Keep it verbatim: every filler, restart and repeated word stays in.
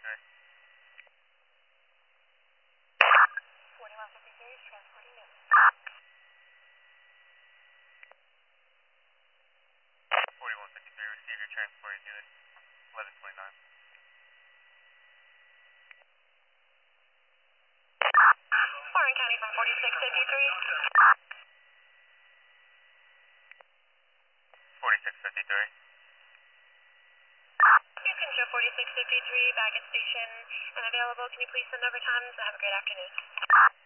forty-one fifty-three is transporting you. forty-one fifty-three, receive your transporting unit, eleven twenty-nine. Warren County from forty-six fifty-three. forty-six fifty-three. Houston Show forty-six fifty-three, back at station and available. Can you please send over times? Have a great afternoon.